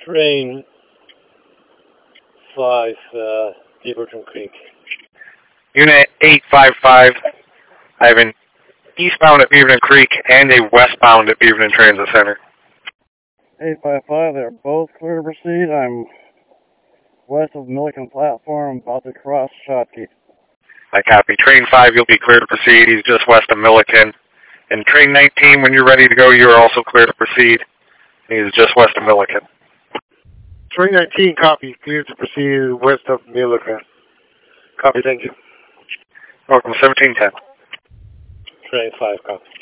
Train 5, Beaverton Creek. Unit 855, I have an eastbound at Beaverton Creek and a westbound at Beaverton Transit Center. 855, they're both clear to proceed. I'm west of Milliken platform, about to cross Schottky. I copy. Train 5, you'll be clear to proceed. He's just west of Milliken. And train 19, when you're ready to go, you're also clear to proceed. He's just west of Milliken. Train 19, copy. Clear to proceed west of Milliken. Copy, thank you. Welcome, 1710. Train 5, copy.